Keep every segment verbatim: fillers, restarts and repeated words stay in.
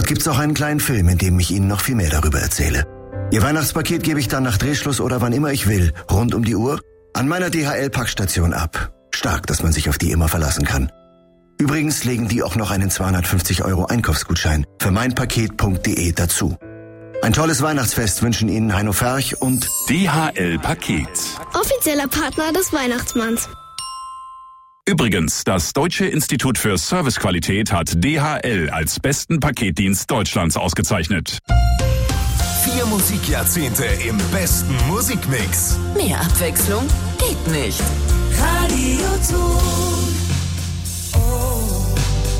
Dort gibt's auch einen kleinen Film, in dem ich Ihnen noch viel mehr darüber erzähle. Ihr Weihnachtspaket gebe ich dann nach Drehschluss oder wann immer ich will, rund um die Uhr, an meiner D H L-Packstation ab. Stark, dass man sich auf die immer verlassen kann. Übrigens legen die auch noch einen zweihundertfünfzig Euro Einkaufsgutschein für meinpaket punkt de dazu. Ein tolles Weihnachtsfest wünschen Ihnen Heino Ferch und D H L Paket. Offizieller Partner des Weihnachtsmanns. Übrigens, das Deutsche Institut für Servicequalität hat D H L als besten Paketdienst Deutschlands ausgezeichnet. Vier Musikjahrzehnte im besten Musikmix. Mehr Abwechslung geht nicht. Radioton. Oh,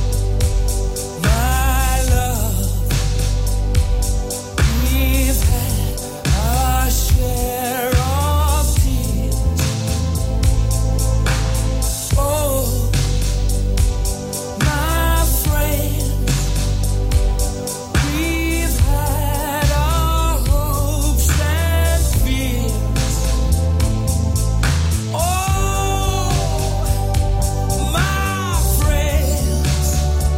my love. We've had our share of tears. Oh, my friend. We've had our hopes and fears. Oh, my friends.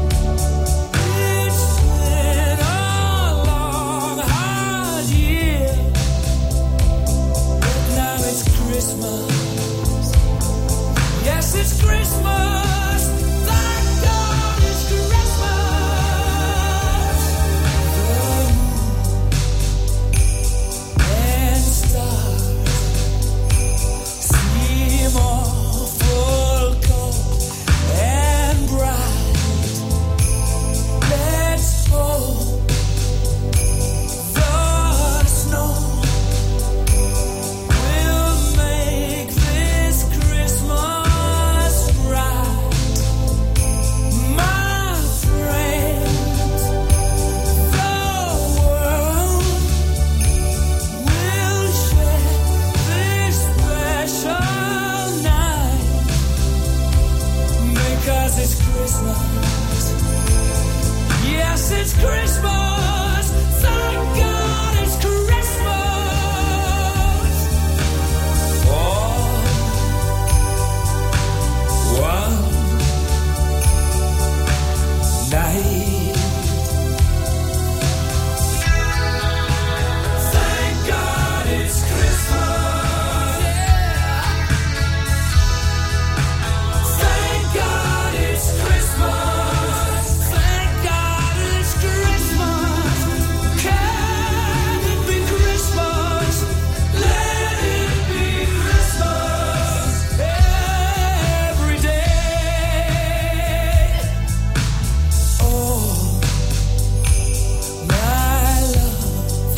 It's been a long, hard year. But now it's Christmas. Yes, it's Christmas. Thank God it's Christmas. The moon and stars seem awful cold and bright. Let's hope the snow will make this Christmas right. My friends, the world will share this special night because it's Christmas. Yes, it's Christmas. Thank God it's Christmas. Oh, one night. Thank God it's Christmas. Yeah. Thank God it's Christmas. Thank God it's Christmas. Can it be Christmas? Let it be Christmas every day. Oh, my love,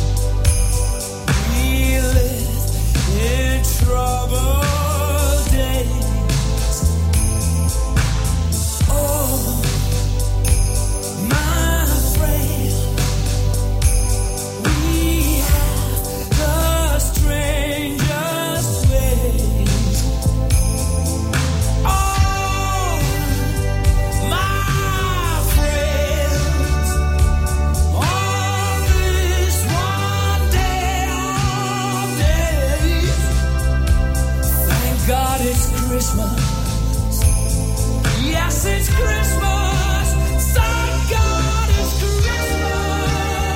we live in troubled days. Oh, my friend, we have the strangest ways. Oh, my friends, on this one day of days, thank God it's Christmas. Yes, it's Christmas. Thank God it's Christmas.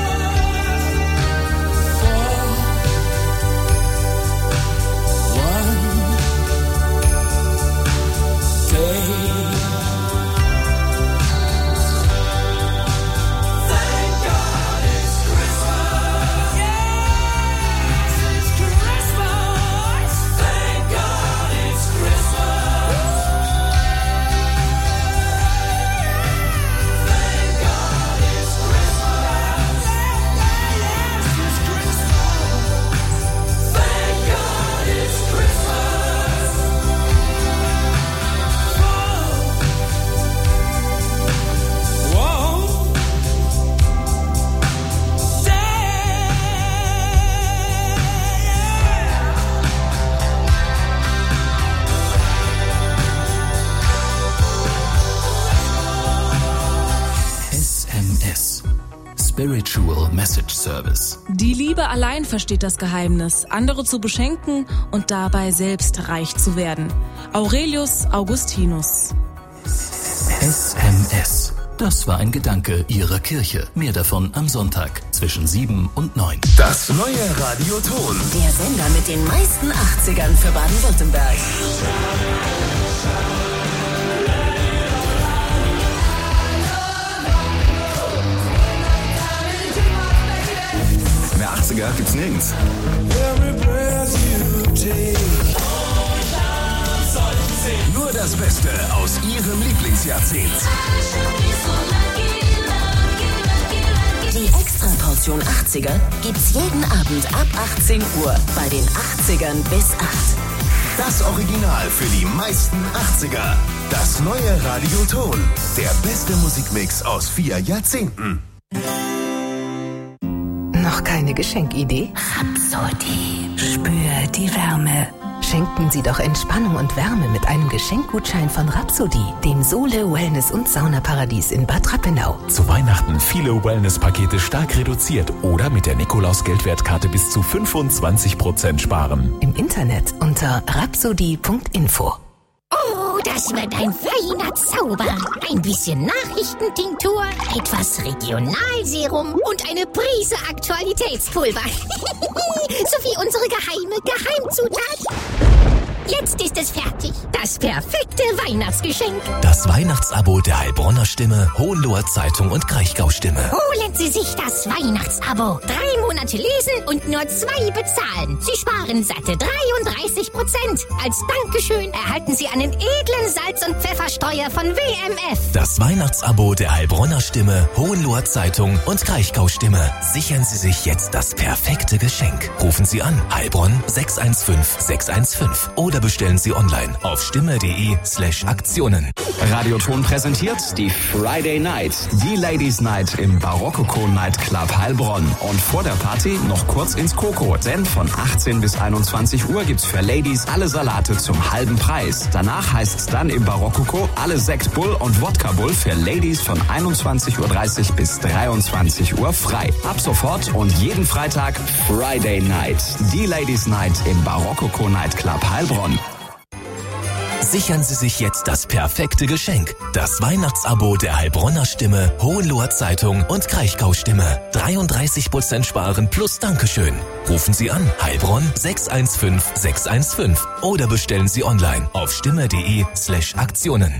For one day. Thank God it's Christmas. Yes, it's Christmas. Thank God it's Christmas. Thank God it's Christmas. Yes, it's Christmas. Thank God it's Christmas. Whoa, whoa, S M S. Spiritual Message Service. Die Liebe allein versteht das Geheimnis, andere zu beschenken und dabei selbst reich zu werden. Aurelius Augustinus. S M S. Das war ein Gedanke Ihrer Kirche. Mehr davon am Sonntag zwischen sieben und neun. Das neue Radioton. Der Sender mit den meisten achtzigern für Baden-Württemberg. Mehr achtziger gibt's nirgends. Nur das Beste aus Ihrem Lieblingsjahrzehnt. Die Extraportion achtziger gibt's jeden Abend ab achtzehn Uhr bei den achtzigern bis acht. Das Original für die meisten achtziger. Das neue Radioton. Der beste Musikmix aus vier Jahrzehnten. Noch keine Geschenkidee? Rhapsody. Spür die Wärme. Schenken Sie doch Entspannung und Wärme mit einem Geschenkgutschein von Rhapsody, dem Sohle Wellness- und Saunaparadies in Bad Rappenau. Zu Weihnachten viele Wellness-Pakete stark reduziert oder mit der Nikolaus-Geldwertkarte bis zu fünfundzwanzig Prozent sparen. Im Internet unter rhapsody punkt info. Oh, das wird ein feiner Zauber. Ein bisschen Nachrichtentinktur, etwas Regionalserum und eine Prise Aktualitätspulver. Sowie unsere geheime Geheimzutat. Jetzt ist es fertig. Das perfekte Weihnachtsgeschenk. Das Weihnachtsabo der Heilbronner Stimme, Hohenloher Zeitung und Kraichgau Stimme. Holen Sie sich das Weihnachtsabo. Drei Monate lesen und nur zwei bezahlen. Sie sparen satte dreiunddreißig Prozent. Als Dankeschön erhalten Sie einen edlen Salz- und Pfefferstreuer von W M F. Das Weihnachtsabo der Heilbronner Stimme, Hohenloher Zeitung und Kraichgau Stimme. Sichern Sie sich jetzt das perfekte Geschenk. Rufen Sie an Heilbronn sechs eins fünf sechs eins fünf oder bestellen Sie online auf stimme.de slash Aktionen. Radioton präsentiert die Friday Night, die Ladies Night im Barokoko Night Club Heilbronn. Und vor der Party noch kurz ins Koko, denn von achtzehn bis einundzwanzig Uhr gibt's für Ladies alle Salate zum halben Preis. Danach heißt's dann im Barokoko alle Sekt Bull und Wodka Bull für Ladies von einundzwanzig Uhr dreißig bis dreiundzwanzig Uhr frei. Ab sofort und jeden Freitag Friday Night, die Ladies Night im Barokoko Night Club Heilbronn. Sichern Sie sich jetzt das perfekte Geschenk. Das Weihnachtsabo der Heilbronner Stimme, Hohenloher Zeitung und Kraichgau Stimme. dreiunddreißig Prozent sparen plus Dankeschön. Rufen Sie an Heilbronn sechs eins fünf sechs eins fünf oder bestellen Sie online auf stimme.de slash Aktionen.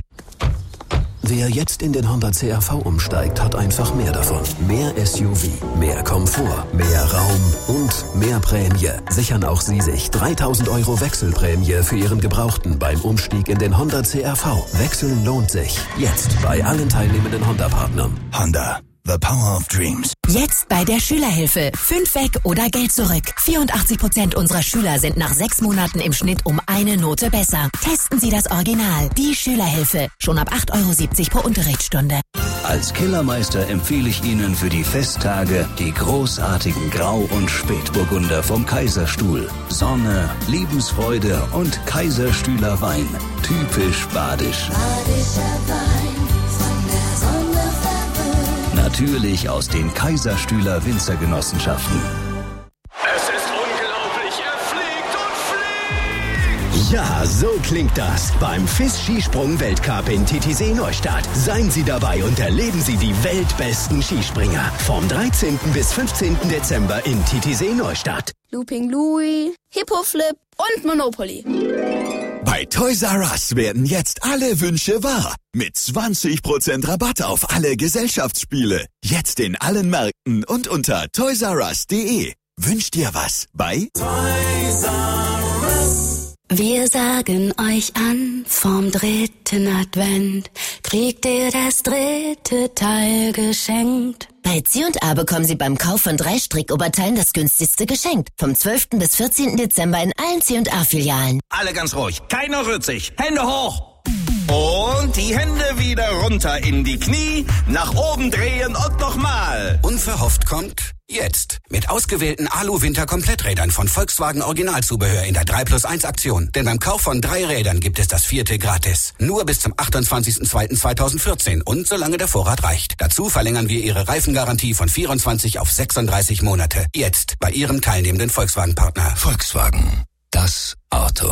Wer jetzt in den Honda C R V umsteigt, hat einfach mehr davon. Mehr S U V, mehr Komfort, mehr Raum und mehr Prämie. Sichern auch Sie sich dreitausend Euro Wechselprämie für Ihren Gebrauchten beim Umstieg in den Honda C R V. Wechseln lohnt sich. Jetzt bei allen teilnehmenden Honda-Partnern. Honda. The Power of Dreams. Jetzt bei der Schülerhilfe. Fünf weg oder Geld zurück. vierundachtzig Prozent unserer Schüler sind nach sechs Monaten im Schnitt um eine Note besser. Testen Sie das Original. Die Schülerhilfe. Schon ab acht Euro siebzig pro Unterrichtsstunde. Als Kellermeister empfehle ich Ihnen für die Festtage die großartigen Grau- und Spätburgunder vom Kaiserstuhl. Sonne, Lebensfreude und Kaiserstühler Wein. Typisch badisch. Badischer Wein von der Sonne verwöhnt. Natürlich aus den Kaiserstühler Winzergenossenschaften. Es ist unglaublich, er fliegt und fliegt! Ja, so klingt das beim F I S-Skisprung-Weltcup in Titisee Neustadt. Seien Sie dabei und erleben Sie die weltbesten Skispringer. Vom dreizehnten bis fünfzehnten Dezember in Titisee Neustadt. Looping Louie, Hippo Flip und Monopoly. Bei Toys R Us werden jetzt alle Wünsche wahr. Mit zwanzig Prozent Rabatt auf alle Gesellschaftsspiele. Jetzt in allen Märkten und unter toys r us punkt de. Wünscht dir was bei Toys R Us? Wir sagen euch an, vom dritten Advent kriegt ihr das dritte Teil geschenkt. Bei C und A bekommen Sie beim Kauf von drei Strickoberteilen das günstigste geschenkt. Vom zwölften bis vierzehnten Dezember in allen C und A-Filialen. Alle ganz ruhig, keiner rührt sich. Hände hoch! Und die Hände wieder runter in die Knie, nach oben drehen und nochmal. Unverhofft kommt jetzt. Mit ausgewählten Alu-Winter-Kompletträdern von Volkswagen Originalzubehör in der drei plus eins Aktion. Denn beim Kauf von drei Rädern gibt es das vierte gratis. Nur bis zum achtundzwanzigsten zweiten zweitausendvierzehn und solange der Vorrat reicht. Dazu verlängern wir Ihre Reifengarantie von vierundzwanzig auf sechsunddreißig Monate. Jetzt bei Ihrem teilnehmenden Volkswagen-Partner. Volkswagen. Das Auto.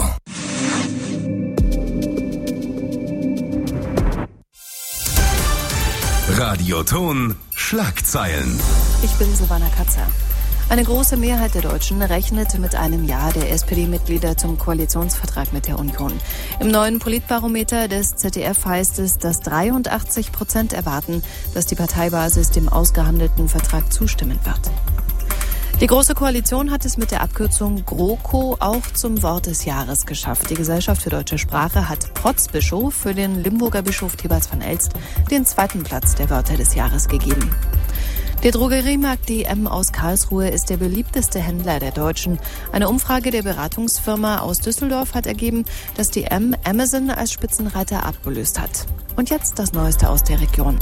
Radioton Schlagzeilen. Ich bin Silvana Katzer. Eine große Mehrheit der Deutschen rechnet mit einem Ja der S P D-Mitglieder zum Koalitionsvertrag mit der Union. Im neuen Politbarometer des Z D F heißt es, dass dreiundachtzig Prozent erwarten, dass die Parteibasis dem ausgehandelten Vertrag zustimmen wird. Die Große Koalition hat es mit der Abkürzung GroKo auch zum Wort des Jahres geschafft. Die Gesellschaft für deutsche Sprache hat Protzbischof für den Limburger Bischof Thebats von Elst den zweiten Platz der Wörter des Jahres gegeben. Der Drogeriemarkt D M aus Karlsruhe ist der beliebteste Händler der Deutschen. Eine Umfrage der Beratungsfirma aus Düsseldorf hat ergeben, dass D M Amazon als Spitzenreiter abgelöst hat. Und jetzt das Neueste aus der Region.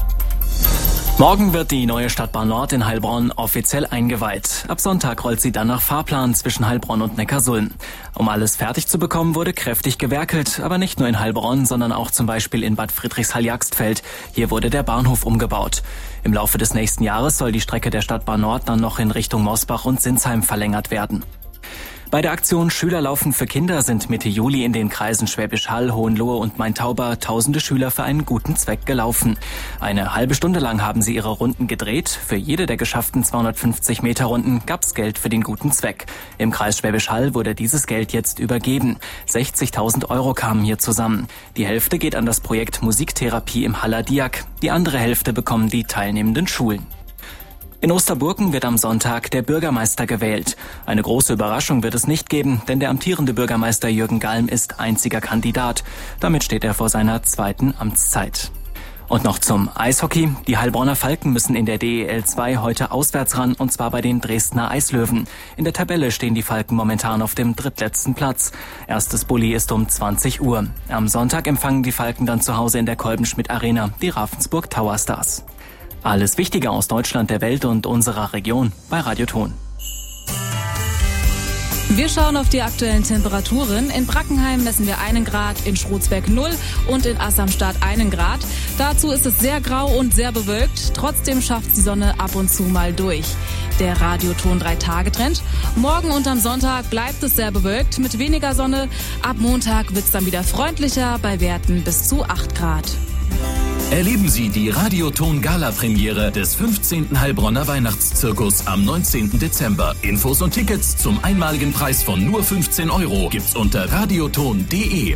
Morgen wird die neue Stadtbahn Nord in Heilbronn offiziell eingeweiht. Ab Sonntag rollt sie dann nach Fahrplan zwischen Heilbronn und Neckarsulm. Um alles fertig zu bekommen, wurde kräftig gewerkelt, aber nicht nur in Heilbronn, sondern auch zum Beispiel in Bad Friedrichshall-Jagstfeld. Hier wurde der Bahnhof umgebaut. Im Laufe des nächsten Jahres soll die Strecke der Stadtbahn Nord dann noch in Richtung Mosbach und Sinsheim verlängert werden. Bei der Aktion Schülerlaufen für Kinder sind Mitte Juli in den Kreisen Schwäbisch Hall, Hohenlohe und Main-Tauber tausende Schüler für einen guten Zweck gelaufen. Eine halbe Stunde lang haben sie ihre Runden gedreht. Für jede der geschafften zweihundertfünfzig Meter Runden gab's Geld für den guten Zweck. Im Kreis Schwäbisch Hall wurde dieses Geld jetzt übergeben. sechzigtausend Euro kamen hier zusammen. Die Hälfte geht an das Projekt Musiktherapie im Haller Diak. Die andere Hälfte bekommen die teilnehmenden Schulen. In Osterburken wird am Sonntag der Bürgermeister gewählt. Eine große Überraschung wird es nicht geben, denn der amtierende Bürgermeister Jürgen Galm ist einziger Kandidat. Damit steht er vor seiner zweiten Amtszeit. Und noch zum Eishockey. Die Heilbronner Falken müssen in der D E L zwei heute auswärts ran, und zwar bei den Dresdner Eislöwen. In der Tabelle stehen die Falken momentan auf dem drittletzten Platz. Erstes Bulli ist um zwanzig Uhr. Am Sonntag empfangen die Falken dann zu Hause in der Kolbenschmidt Arena die Ravensburg Tower Stars. Alles Wichtige aus Deutschland, der Welt und unserer Region bei Radioton. Wir schauen auf die aktuellen Temperaturen. In Brackenheim messen wir einen Grad, in Schrotsberg null und in Assamstadt einen Grad. Dazu ist es sehr grau und sehr bewölkt. Trotzdem schafft die Sonne ab und zu mal durch. Der Radioton drei Tage Trend. Morgen und am Sonntag bleibt es sehr bewölkt mit weniger Sonne. Ab Montag wird's dann wieder freundlicher bei Werten bis zu acht Grad. Erleben Sie die Radioton-Gala-Premiere des fünfzehnten Heilbronner Weihnachtszirkus am neunzehnten Dezember. Infos und Tickets zum einmaligen Preis von nur fünfzehn Euro gibt's unter radioton punkt de.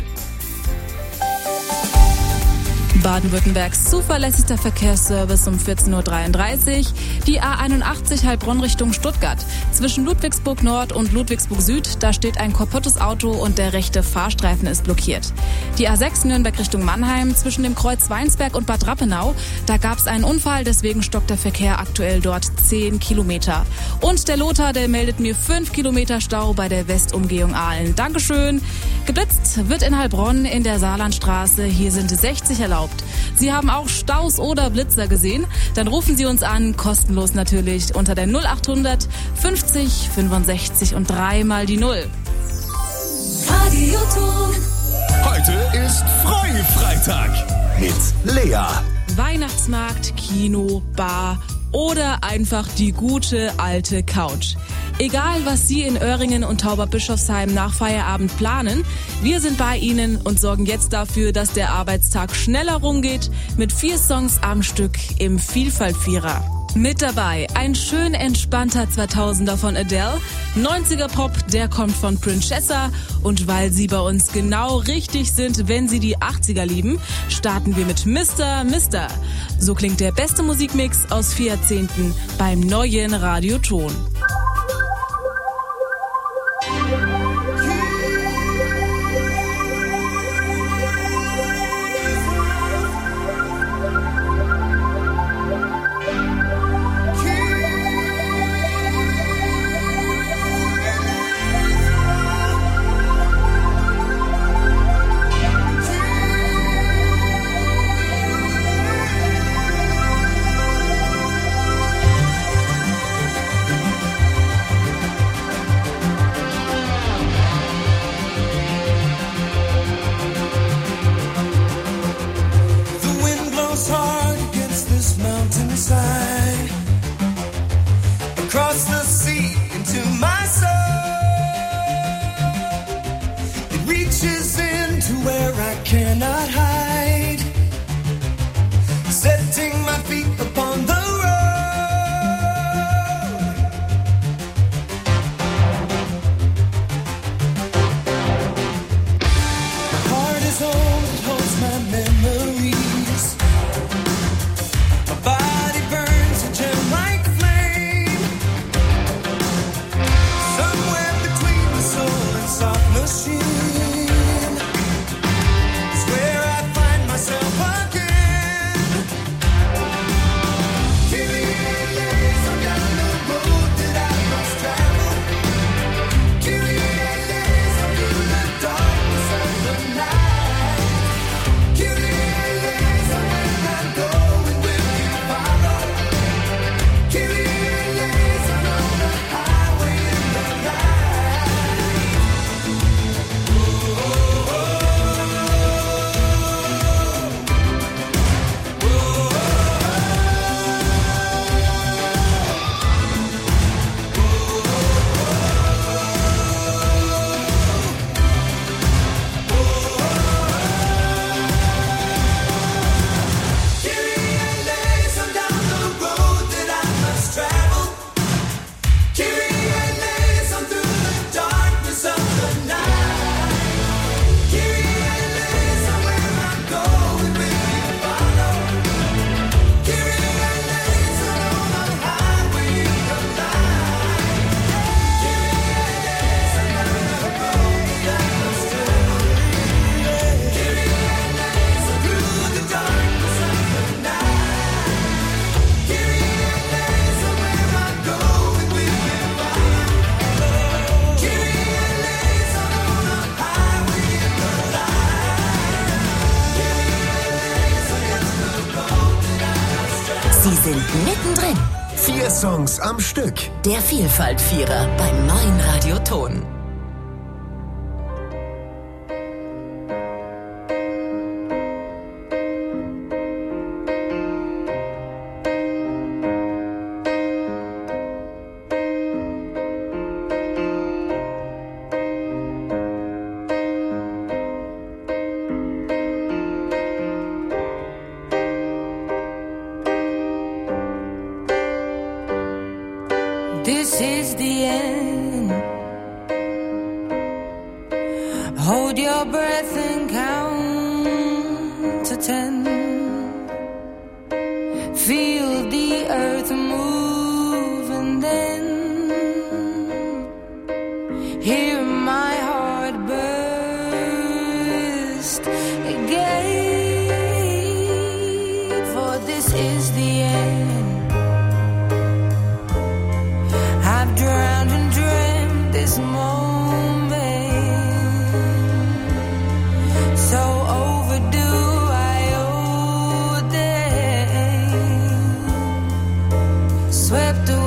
Baden-Württembergs zuverlässigster Verkehrsservice um vierzehn Uhr dreiunddreißig. Die A einundachtzig Heilbronn Richtung Stuttgart. Zwischen Ludwigsburg Nord und Ludwigsburg Süd, da steht ein kaputtes Auto und der rechte Fahrstreifen ist blockiert. Die A sechs Nürnberg Richtung Mannheim zwischen dem Kreuz Weinsberg und Bad Rappenau. Da gab es einen Unfall, deswegen stockt der Verkehr aktuell dort zehn Kilometer. Und der Lothar, der meldet mir fünf Kilometer Stau bei der Westumgehung Aalen. Dankeschön. Geblitzt wird in Heilbronn in der Saarlandstraße. Hier sind sechzig erlaubt. Sie haben auch Staus oder Blitzer gesehen? Dann rufen Sie uns an, kostenlos natürlich, unter der null achthundert fünfzig fünfundsechzig und dreimal die Null. Radioton. Heute ist Freifreitag mit Lea. Weihnachtsmarkt, Kino, Bar oder einfach die gute alte Couch. Egal, was Sie in Öhringen und Tauberbischofsheim nach Feierabend planen, wir sind bei Ihnen und sorgen jetzt dafür, dass der Arbeitstag schneller rumgeht mit vier Songs am Stück im Vielfalt-Vierer. Mit dabei ein schön entspannter zweitausender von Adele, neunziger Pop, der kommt von Princessa, und weil Sie bei uns genau richtig sind, wenn Sie die achtziger lieben, starten wir mit Mister Mister. So klingt der beste Musikmix aus vier Jahrzehnten beim neuen Radioton. Across the sea into my soul, it reaches into where I cannot hide, setting my feet sind mittendrin. Vier Songs am Stück. Der Vielfalt-Vierer beim neuen Radioton. This is the end. Hold your breath and count to ten. Feel the earth move and then hear my heart burst again. For this is the end. I've drowned and dreamt this moment, so overdue I owe them. Swept away.